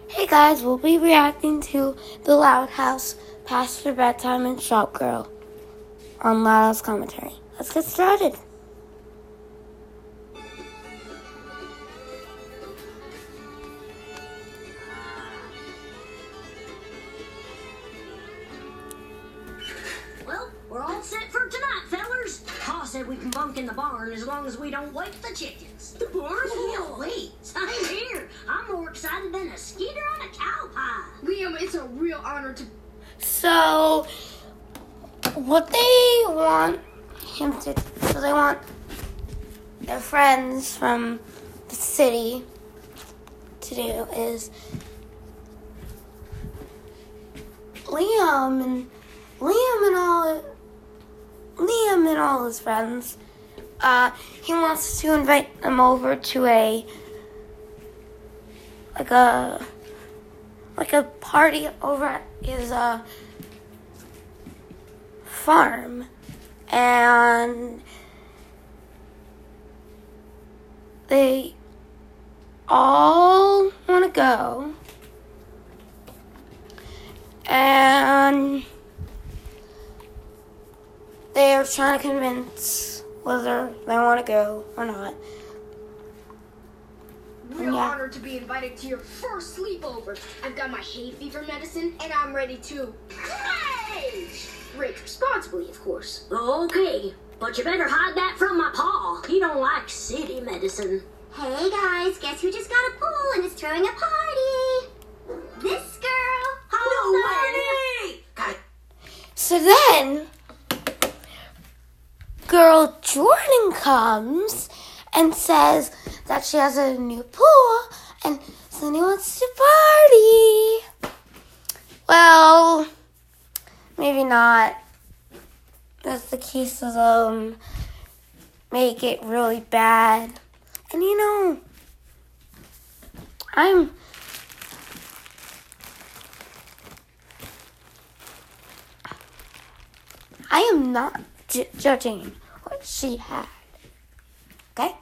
Hey guys, we'll be reacting to The Loud House, Past Your Bedtime, and Shop Girl on Loud House Commentary. Let's get started. Well, we're all set for tonight, fellers. Pa said we can bunk in the barn as long as we don't wake the chickens. The barn? Yeah, wait. Same here. I'm more excited than a skeeter on a cow pie. Liam, it's a real honor to... So, what they want they want their friends from the city to do is Liam and all his friends. He wants to invite them over to a party over at his farm, and they all want to go, and they're trying to convince whether they want to go or not. Real honor to be invited to your first sleepover. I've got my hay fever medicine, and I'm ready to... Hey! Drink responsibly, of course. Okay, but you better hide that from my pa. He don't like city medicine. Hey guys, guess who just got a pool and is throwing a party? This girl. Hello, Marty! So then, girl Jordan comes and says that she has a new pool and Cindy wants to party. Well, maybe not. That's the case of them. Make it really bad. And I am not judging what she had. Okay?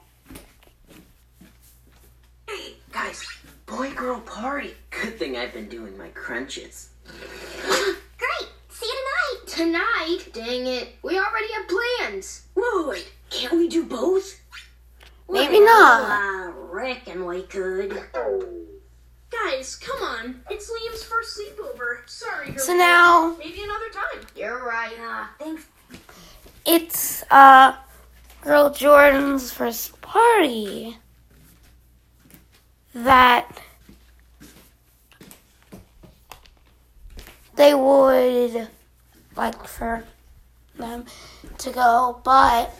Hey, guys, boy-girl party. Good thing I've been doing my crunches. Great. See you tonight. Tonight? Dang it. We already have plans. Wait, can't we do both? Maybe Well, not. I reckon we could. Guys, come on. It's Liam's first sleepover. Sorry, girl. So now Maybe another time. You're right. Thanks. it's girl Jordan's first party that they would like for them to go, but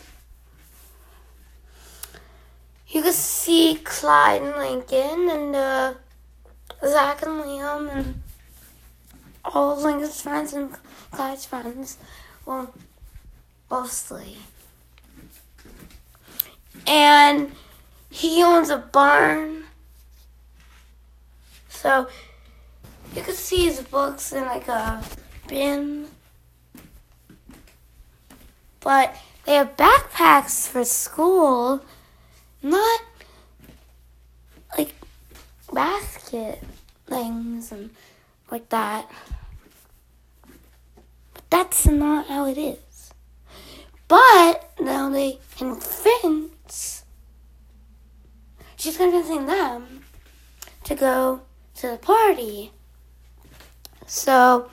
you could see Clyde and Lincoln and Zach and Liam and all of Lincoln's friends and Clyde's friends. Well, mostly. And he owns a barn. So you could see his books in like a bin. But they have backpacks for school, not like basket things and like that. But that's not how it is. But now they convince, she's convincing them to go to the party. So,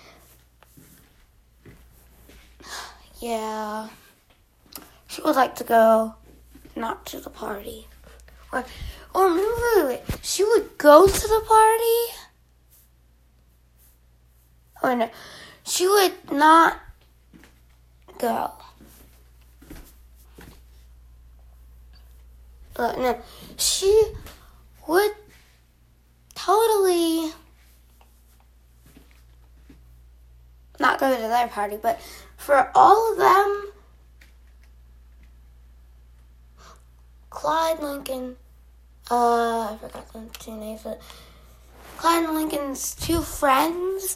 yeah, she would like to go, not to the party. Or wait. She would go to the party? Oh, no. She would not go. No. She would totally not go to their party, but for all of them, Clyde, Lincoln, I forgot the two names, but Clyde and Lincoln's two friends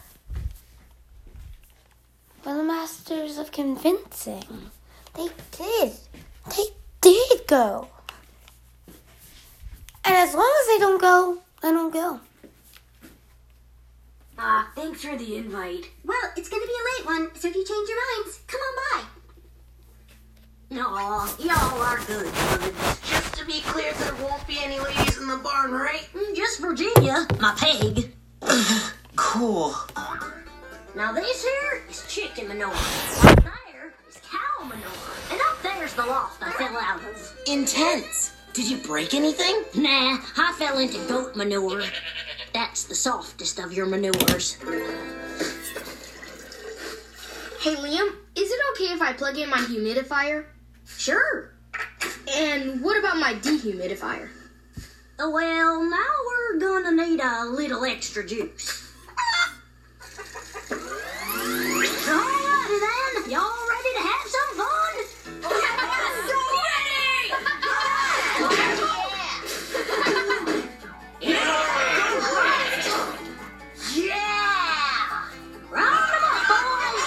were the masters of convincing. They did. They did go. And as long as they don't go, I don't go. Thanks for the invite. Well, it's gonna be a late one, so if you change your minds, come on by. Aw, y'all are good buds. Just to be clear, there won't be any ladies in the barn, right? Just Virginia, my peg. Cool. Now this here is chicken manure. Right there is cow manure. And up there's the loft I fell out of. Intense. Did you break anything? Nah, I fell into goat manure. That's the softest of your manures. Hey, Liam, is it okay if I plug in my humidifier? Sure. And what about my dehumidifier? Well, now we're gonna need a little extra juice. Alrighty then, y'all ready to have some fun? Yeah! Round 'em up, boys!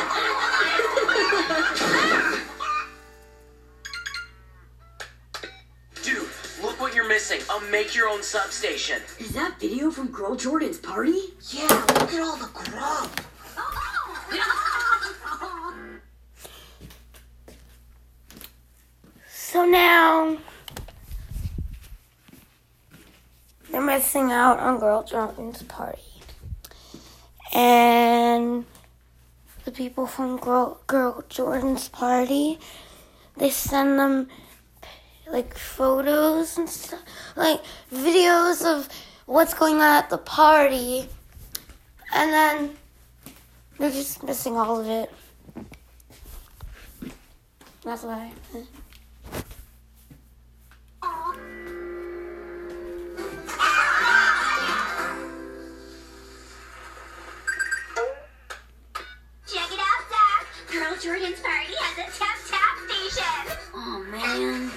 Dude, look what you're missing. A make-your-own substation. Is that video from Girl Jordan's party? Yeah, look at all the grub. So now they're missing out on Girl Jordan's party. And the people from Girl Jordan's party, they send them like photos and stuff, like videos of what's going on at the party. And then they're just missing all of it. That's why. Check it out, Zach. Girl Jordan's party has a tap station. Oh man.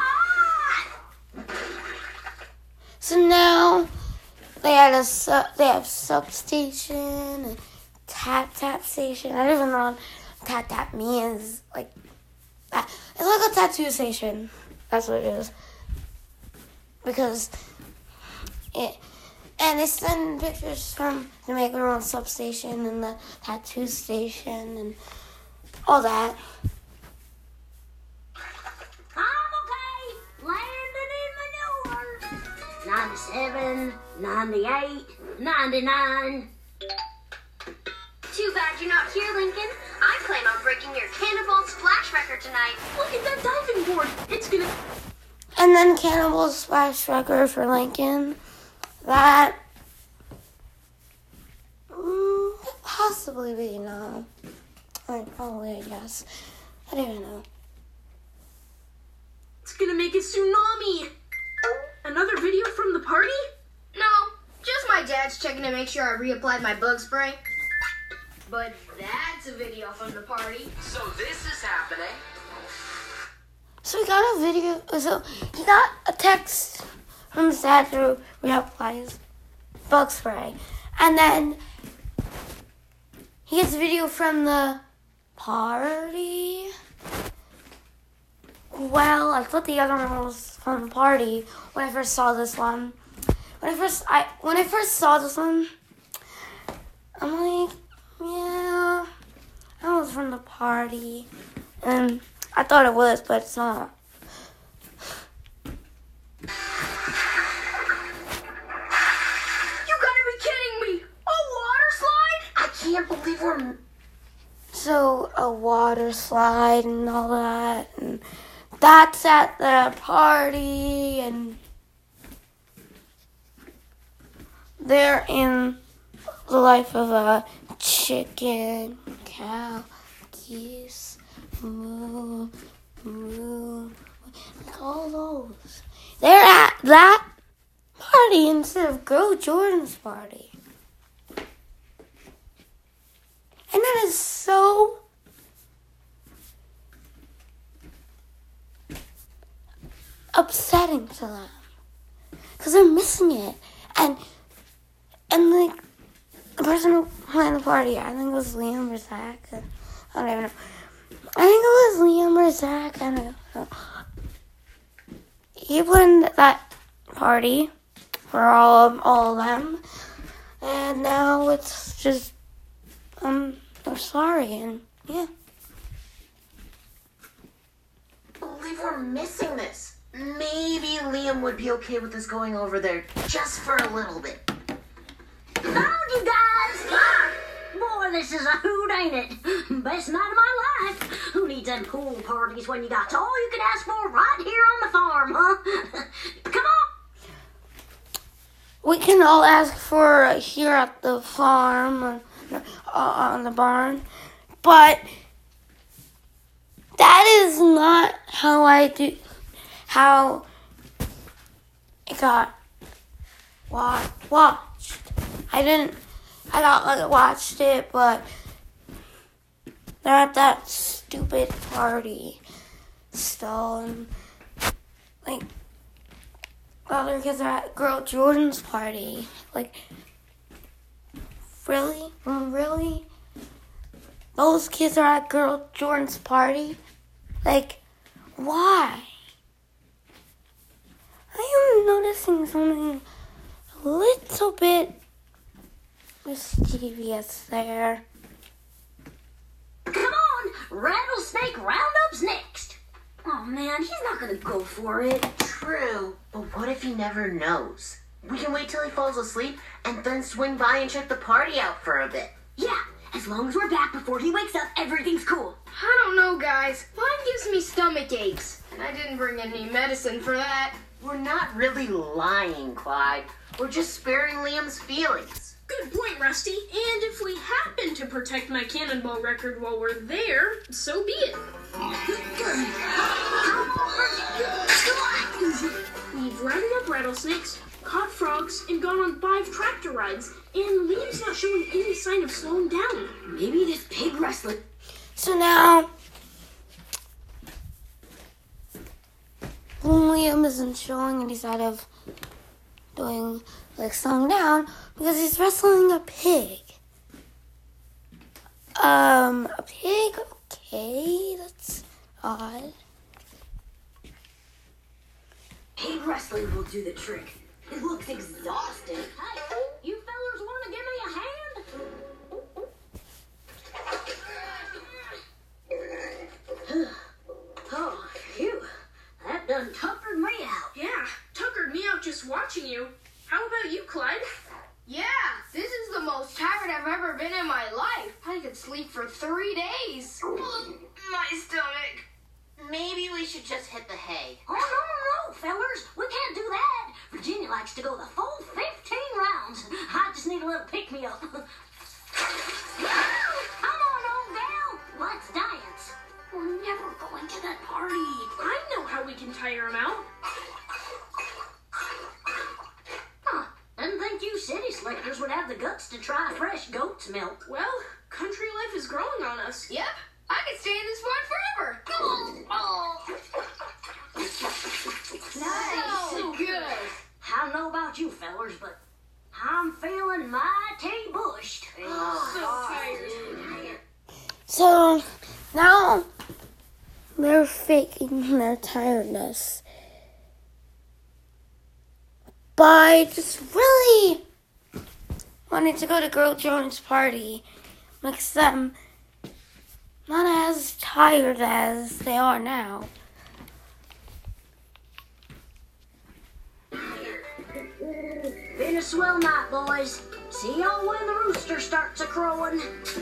So now they have substation and tap station. I don't even know what tap means. Like that. It's like a tattoo station. That's what it is. Because and they send pictures from the make-your-own substation and the tattoo station and all that. I'm okay. Landing in manure. 97, 98, 99. Too bad you're not here, Lincoln. I plan on breaking your Cannonball Splash record tonight. Look at that diving board. It's gonna... And then Cannibal Splash record for Lincoln. That possibly be no. Probably, I guess. I don't even know. It's gonna make a tsunami. Another video from the party? No, just my dad's checking to make sure I reapplied my bug spray. But that's a video from the party. So this is happening. So he got a video. So he got a text from his dad to reapply his bug spray, and then he gets a video from the party. Well, I thought the other one was from the party when I first saw this one. When I first saw this one, I'm like, yeah, that was from the party, and I thought it was, but it's not. You gotta be kidding me! A water slide? I can't believe we're... So a water slide and all that, and that's at the party, and they're in the life of a chicken, cow, geese, moo, like all those. They're at that party instead of Girl Jordan's party. And that is so upsetting to them. Because they're missing it. And like, the person who planned the party, I think it was Liam or Zach. I don't even know. I think it was Liam or Zach. I don't know. He planned that party for all of them. And now it's just, they're sorry, and yeah. I believe we're missing this. Maybe Liam would be okay with us going over there just for a little bit. Found you guys! Boy, this is a hoot, ain't it? Best night of my life. Who needs them pool parties when you got all you can ask for right here on the farm, huh? Come on! We can all ask for here at the farm, or, on the barn, but that is not how it got watched. I got watched it, but they're at that stupid party still, and like other kids are at Girl Jordan's party. Like, really? Those kids are at Girl Jordan's party? Like, why? I am noticing something a little bit mischievous there. Come on! Rattlesnake Roundup's next! Oh man, he's not gonna go for it. True, but what if he never knows? We can wait till he falls asleep and then swing by and check the party out for a bit. Yeah, as long as we're back before he wakes up, everything's cool. I don't know, guys. Mine gives me stomach aches, and I didn't bring any medicine for that. We're not really lying, Clyde. We're just sparing Liam's feelings. Good point, Rusty. And if we happen to protect my cannonball record while we're there, so be it. We've rounded up rattlesnakes, caught frogs, and gone on 5 tractor rides, and Liam's not showing any sign of slowing down. Maybe this pig wrestling. So now, Liam isn't showing any sign of doing, like, slowing down because he's wrestling a pig. A pig? Okay, that's odd. Pig wrestling will do the trick. It looks exhausting. Hey, you fellers want to give me a hand? Oh, phew. That done tuckered me out. Yeah, tuckered me out just watching you. How about you, Clyde? Yeah, this is the most tired I've ever been in my life. I could sleep for 3 days. My stomach. Maybe we should just hit the hay. Oh, no, fellers. We can't do that. Virginia likes to go the full 15 rounds. I just need a little pick-me-up. Come on, old gal. Let's dance. We're never going to that party. I know how we can tire him out. Huh. Didn't think you city slickers would have the guts to try fresh goat's milk. Well, country life is growing on us. Yep, I could stay in this barn forever. Nice. So good. I don't know about you fellers, but I'm feeling mighty bushed. So tired. So now they're faking their tiredness by just really wanting to go to Girl Jordan's party. Makes them not as tired as they are now. Been a swell night, boys. See y'all when the rooster starts a-crowing.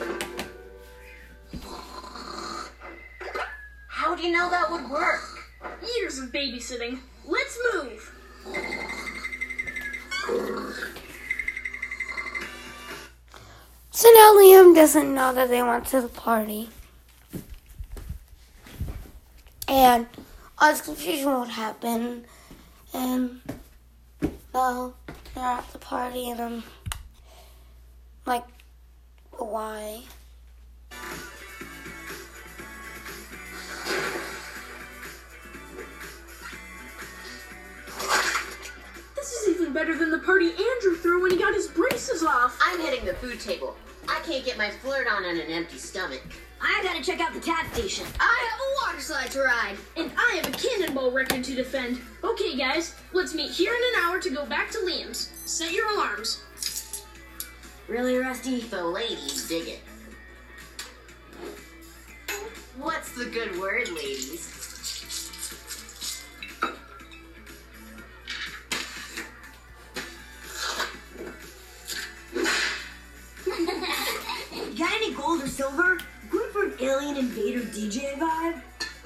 How do you know that would work? Years of babysitting. Let's move. So now Liam doesn't know that they went to the party. And all this confusion would happen. And, well, they're at the party and I'm like, why? This is even better than the party Andrew threw when he got his braces off. I'm hitting the food table. I can't get my flirt on an empty stomach. I gotta check out the tap station. I have a water slide to ride. And I have a cannonball record to defend. Okay, guys, let's meet here in an hour to go back to Liam's. Set your alarms. Really, Rusty? The ladies dig it. What's the good word, ladies? Got any gold or silver? Good for an alien invader DJ vibe?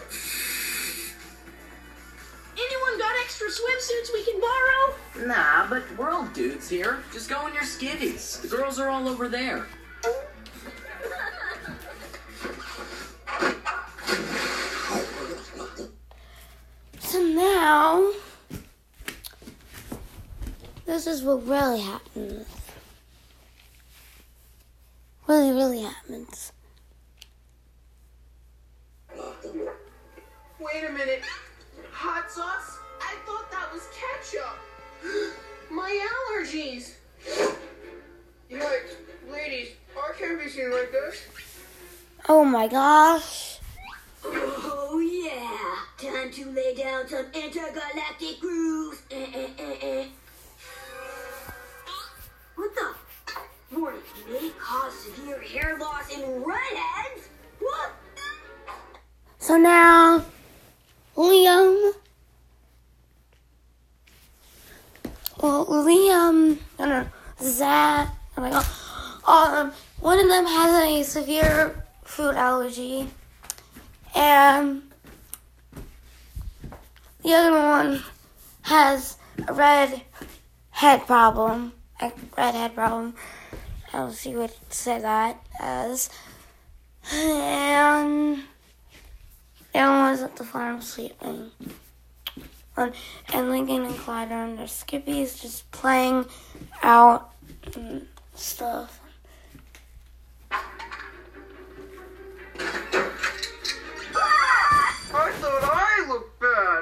Anyone got extra swimsuits we can borrow? Nah, but we're all dudes here. Just go in your skivvies. The girls are all over there. So now, this is what really happens. Really happens. Wait a minute. Hot sauce? I thought that was ketchup. My allergies. Yikes. Ladies, I can't be seen like this. Oh my gosh. Oh yeah, time to lay down some intergalactic grooves. What the? Warning, may cause severe hair loss in redheads? What? So now, Liam, Zach, oh my god, one of them has a severe food allergy, and the other one has a red head problem. I'll see what it said that as. And Ellen was at the farm sleeping. And Lincoln and Clyde are in their skippies just playing out and stuff. I thought I looked bad.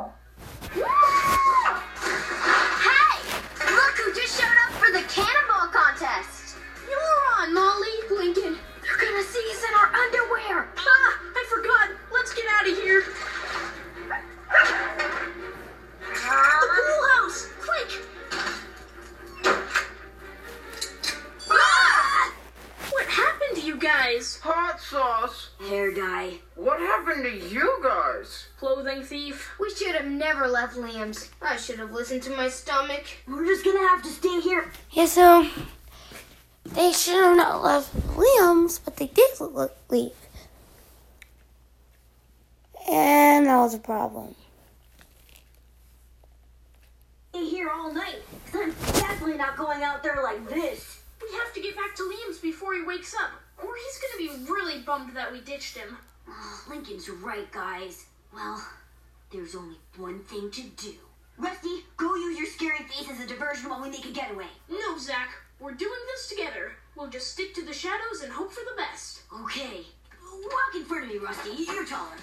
Hey! Look who just showed up for the cannonball contest! You're on, Molly. Lincoln, They're gonna see us in our underwear! ah, I forgot. Let's get out of here. The pool house, quick! Ah! What happened to you guys? Hot sauce? Hair dye. What happened to you guys? Clothing thief. We should have never left Liam's. I should have listened to my stomach. We're just gonna have to stay here. Yeah, so they should have not left Liam's, but they did leave. And that was a problem. Stay here all night, because I'm definitely not going out there like this. We have to get back to Liam's before he wakes up, or he's gonna be really bummed that we ditched him. Oh, Lincoln's right, guys. Well, there's only one thing to do. Rusty, go use your scary face as a diversion while we make a getaway. No, Zach, we're doing this together. We'll just stick to the shadows and hope for the best. Okay. Walk in front of me, Rusty. You're taller.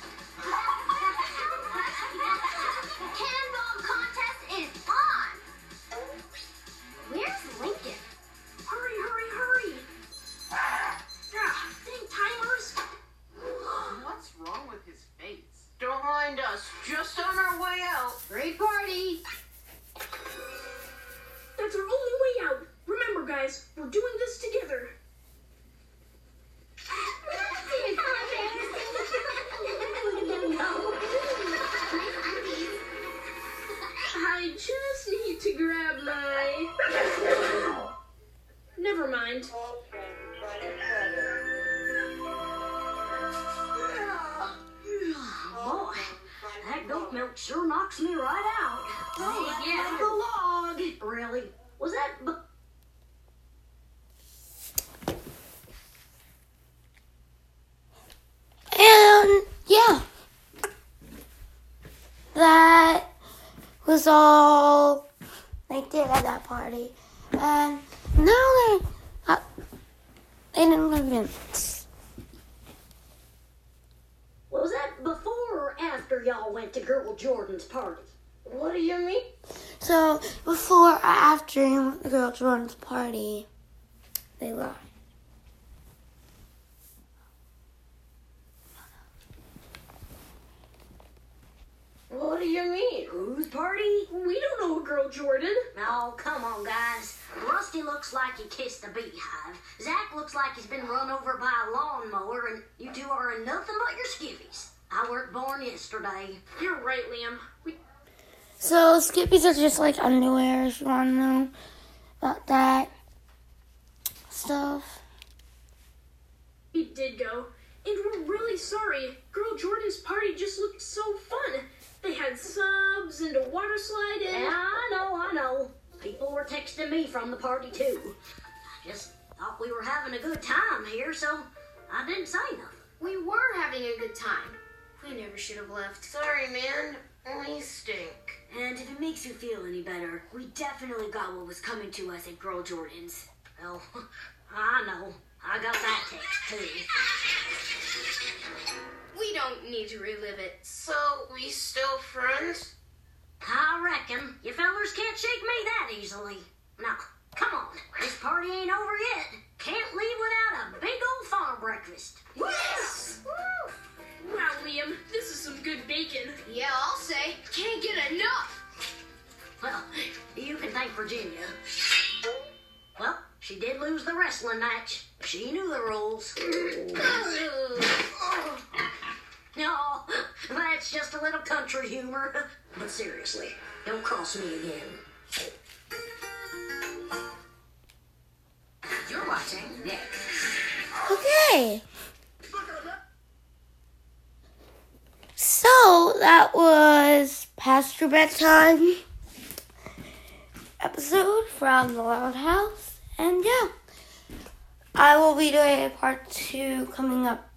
Cannonball contest is on! Where's Lincoln? Hurry! Ah, dang timers! What's wrong with his face? Don't mind us. Just on our way out. Great party! That's our only way out. Remember, guys, we're doing this together. I just need to grab my... Never mind. Boy, that goat milk sure knocks me right out. Oh, yeah. Like a log. Really? Was that... And yeah, that was all they did at that party. And now they didn't live in. Was that before or after y'all went to Girl Jordan's party? What do you mean? So before or after the girl Jordan's party, they lied. What do you mean? Whose party? We don't know a girl, Jordan. Oh, come on, guys. Rusty looks like he kissed a beehive. Zach looks like he's been run over by a lawnmower, and you two are in nothing but your skivvies. I weren't born yesterday. You're right, Liam. So skippies are just like underwear, if you want to know about that stuff. We did go, and we're really sorry. Girl Jordan's party just looked so fun. They had subs and a water slide and... Yeah, I know. People were texting me from the party, too. I just thought we were having a good time here, so I didn't say nothing. We were having a good time. We never should have left. Sorry, man. We stink. And if it makes you feel any better, we definitely got what was coming to us at Girl Jordan's. Well, I know. I got that text, too. We don't need to relive it. So, we still friends? I reckon. You fellers can't shake me that easily. Now, come on. This party ain't over yet. Can't leave without a big old farm breakfast. Yes! Wow, Liam, this is some good bacon. Yeah, I'll say. Can't get enough. Well, you can thank Virginia. Well, she did lose the wrestling match. She knew the rules. No, that's just a little country humor. But seriously, don't cross me again. You're watching Nick. Okay. So that was past your bedtime episode from the Loud House, and yeah, I will be doing a part 2 coming up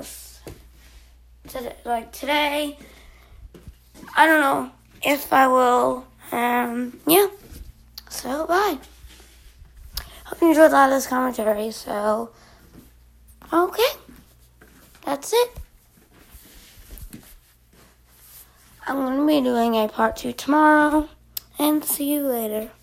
today. I don't know if I will. Yeah. So bye. Hope you enjoyed a lot of this commentary. So okay, that's it. I'm going to be doing a part 2 tomorrow, and see you later.